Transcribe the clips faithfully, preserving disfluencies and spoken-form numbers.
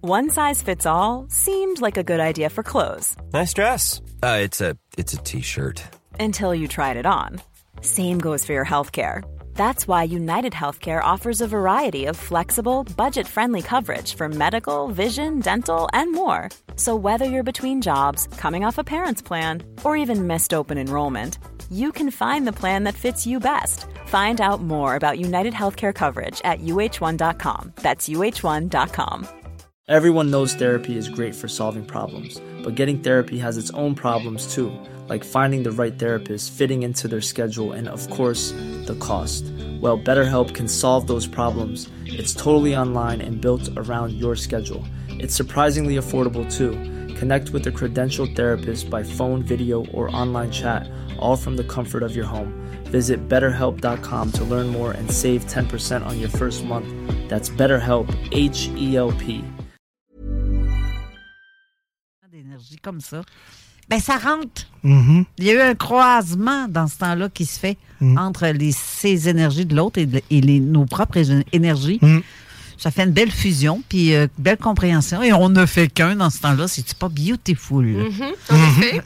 One size fits all seemed like a good idea for clothes. Nice dress. Uh, it's a it's a t-shirt. Until you tried it on. Same goes for your healthcare. That's why United Healthcare offers a variety of flexible, budget-friendly coverage for medical, vision, dental, and more. So whether you're between jobs, coming off a parent's plan, or even missed open enrollment, you can find the plan that fits you best. Find out more about United Healthcare coverage at U H one dot com. That's U H one dot com. Everyone knows therapy is great for solving problems, but getting therapy has its own problems too, like finding the right therapist, fitting into their schedule, and of course, the cost. Well, BetterHelp can solve those problems. It's totally online and built around your schedule. It's surprisingly affordable too. Connect with a credentialed therapist by phone, video, or online chat, all from the comfort of your home. Visit better help dot com to learn more and save ten percent on your first month. That's BetterHelp, H E L P. D'énergie comme ça. Ben, ça rentre. Mm-hmm. Il y a eu un croisement dans ce temps-là qui se fait mm. entre les, ces énergies de l'autre et, de, et les, nos propres énergies. Mm. Ça fait une belle fusion, puis euh, belle compréhension. Et on ne fait qu'un dans ce temps-là. C'est-tu pas beautiful? Mm-hmm. En effet.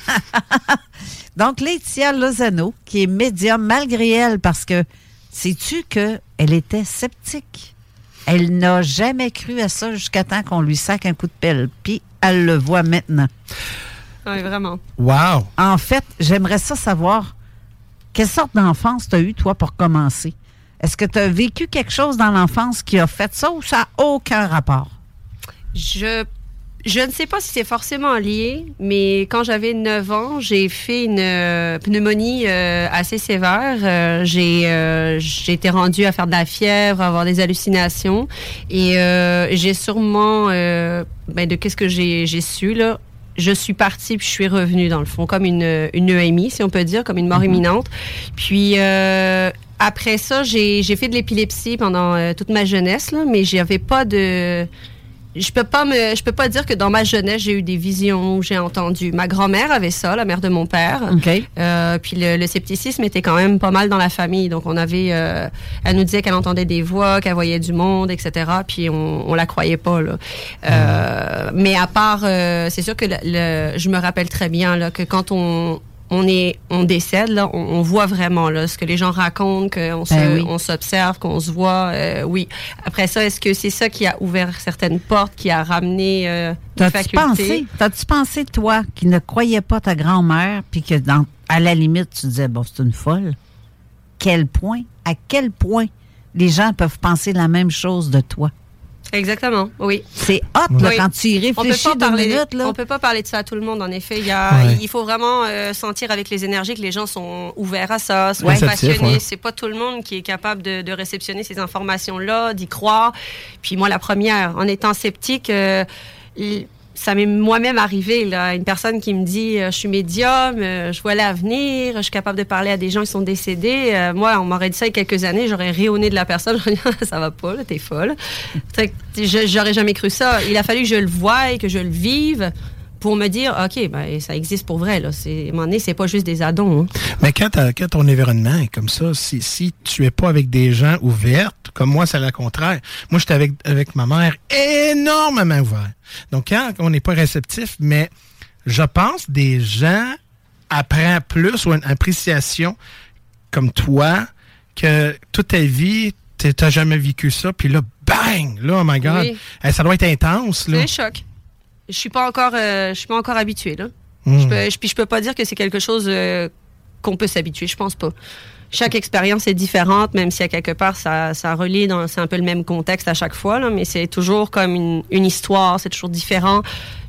Donc, Laetitia Lozano, qui est médium malgré elle, parce que sais-tu qu'elle était sceptique? Elle n'a jamais cru à ça jusqu'à temps qu'on lui saque un coup de pelle. Puis, elle le voit maintenant. Oui, vraiment. Wow! En fait, j'aimerais ça savoir, quelle sorte d'enfance tu as eu, toi, pour commencer? Est-ce que tu as vécu quelque chose dans l'enfance qui a fait ça ou ça n'a aucun rapport? Je, je ne sais pas si c'est forcément lié, mais quand j'avais neuf ans, j'ai fait une euh, pneumonie euh, assez sévère. Euh, j'ai, euh, j'ai été rendue à faire de la fièvre, à avoir des hallucinations. Et euh, j'ai sûrement, euh, ben, de qu'est-ce que j'ai, j'ai su, là, je suis partie puis je suis revenue, dans le fond, comme une, une E M I, si on peut dire, comme une mort mm-hmm. imminente. Puis... Euh, Après ça, j'ai, j'ai fait de l'épilepsie pendant euh, toute ma jeunesse, là, mais j'avais pas de... Je peux pas me, je peux pas dire que dans ma jeunesse, j'ai eu des visions où j'ai entendu. Ma grand-mère avait ça, la mère de mon père. Okay. Euh, puis le, le scepticisme était quand même pas mal dans la famille. Donc, on avait... Euh, elle nous disait qu'elle entendait des voix, qu'elle voyait du monde, et cetera. Puis, on, on la croyait pas, là. Euh, mais à part... Euh, c'est sûr que le, le, je me rappelle très bien là, que quand on... On est, on décède, là, on, on voit vraiment là, ce que les gens racontent, qu'on se, ben oui. on s'observe, qu'on se voit. Euh, oui. Après ça, est-ce que c'est ça qui a ouvert certaines portes, qui a ramené euh, des T'as-tu facultés? Pensé, t'as-tu pensé, toi, qui ne croyais pas ta grand-mère, puis que, dans, à la limite, tu disais, bon, c'est une folle? Quel point, à quel point les gens peuvent penser la même chose de toi? Exactement, oui. C'est hot, là, oui. quand tu y réfléchis on peut pas deux parler, minutes. Là. On peut pas parler de ça à tout le monde, en effet. Il, y a, ouais. il faut vraiment euh, sentir avec les énergies que les gens sont ouverts à ça, sont ouais. passionnés. Ouais. C'est pas tout le monde qui est capable de, de réceptionner ces informations-là, d'y croire. Puis moi, la première, en étant sceptique... Euh, il, ça m'est moi-même arrivé, là, une personne qui me dit euh, « Je suis médium, euh, je vois l'avenir, je suis capable de parler à des gens qui sont décédés. Euh, » Moi, on m'aurait dit ça il y a quelques années, j'aurais ri au nez de la personne. J'aurais dit « Ça va pas, là, t'es folle. » J'aurais jamais cru ça. Il a fallu que je le voie et que je le vive pour me dire « OK, ben, ça existe pour vrai. Là. C'est, à un moment donné, c'est pas juste des addons. Hein. » Mais quand, quand ton événement est comme ça, si, si tu es pas avec des gens ouverts, comme moi, c'est le contraire. Moi, j'étais avec, avec ma mère énormément ouvert. Donc, quand on n'est pas réceptif, mais je pense des gens apprennent plus ou une appréciation comme toi que toute ta vie, tu n'as jamais vécu ça. Puis là, bang! Là, oh my God! Oui. Hey, ça doit être intense. Là. C'est un choc. Je suis pas encore, euh, je suis pas encore habituée. Là. Mmh. Je peux, je, puis je peux pas dire que c'est quelque chose euh, qu'on peut s'habituer. Je pense pas. Chaque expérience est différente, même si à quelque part, ça, ça relie dans, c'est un peu le même contexte à chaque fois, là, mais c'est toujours comme une, une histoire, c'est toujours différent.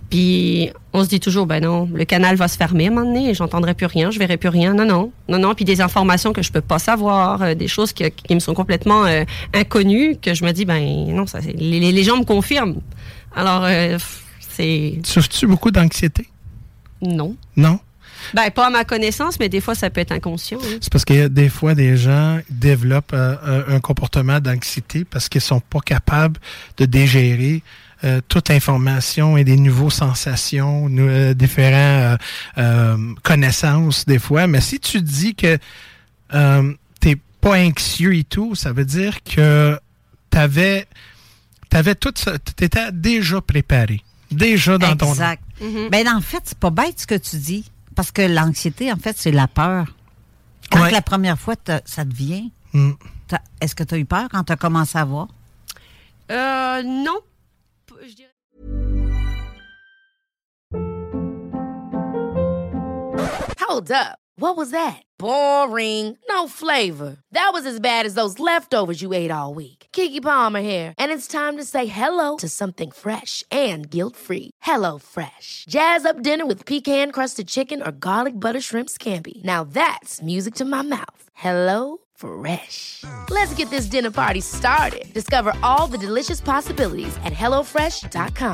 Puis on se dit toujours, ben non, le canal va se fermer à un moment donné, j'entendrai plus rien, je verrai plus rien. Non, non, non, non. Puis des informations que je peux pas savoir, euh, des choses qui, qui me sont complètement euh, inconnues, que je me dis, ben non, ça, les, les gens me confirment. Alors, euh, c'est... Souffres-tu beaucoup d'anxiété? Non. Non? Ben, pas à ma connaissance, mais des fois, ça peut être inconscient. Hein. C'est parce qu'il y a des fois, des gens développent euh, un comportement d'anxiété parce qu'ils sont pas capables de dégérer euh, toute information et des nouveaux sensations, nou- euh, différents euh, euh, connaissances des fois. Mais si tu dis que euh, t'es pas anxieux et tout, ça veut dire que t'avais T'avais tout ça, t'étais déjà préparé. Déjà dans ton... Exact. Mm-hmm. Ben, en fait, c'est pas bête ce que tu dis. Parce que l'anxiété, en fait, c'est la peur. Quand ouais. la première fois, ça te vient, mm. est-ce que tu as eu peur quand tu as commencé à voir? Euh, non. Je dirais... Hold up. What was that? Boring. No flavor. That was as bad as those leftovers you ate all week. Keke Palmer here, and it's time to say hello to something fresh and guilt-free. Hello Fresh. Jazz up dinner with pecan-crusted chicken or garlic butter shrimp scampi. Now that's music to my mouth. Hello Fresh. Let's get this dinner party started. Discover all the delicious possibilities at hello fresh dot com.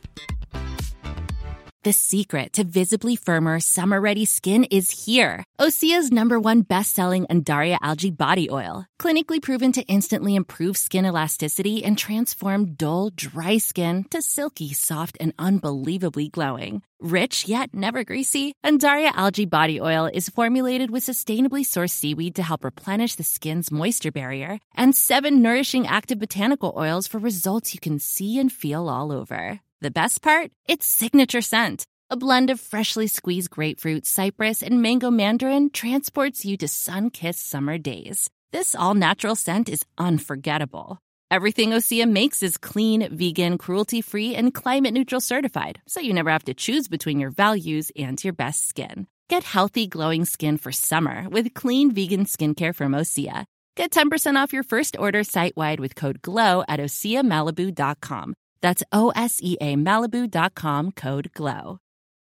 The secret to visibly firmer, summer-ready skin is here. Osea's number one best-selling Undaria Algae Body Oil. Clinically proven to instantly improve skin elasticity and transform dull, dry skin to silky, soft, and unbelievably glowing. Rich yet never greasy, Undaria Algae Body Oil is formulated with sustainably sourced seaweed to help replenish the skin's moisture barrier and seven nourishing active botanical oils for results you can see and feel all over. The best part? Its signature scent. A blend of freshly squeezed grapefruit, cypress, and mango mandarin transports you to sun-kissed summer days. This all-natural scent is unforgettable. Everything Osea makes is clean, vegan, cruelty-free, and climate-neutral certified, so you never have to choose between your values and your best skin. Get healthy, glowing skin for summer with clean, vegan skincare from Osea. Get ten percent off your first order site-wide with code GLOW at osea malibu dot com. That's O S E A Malibu dot com, code GLOW.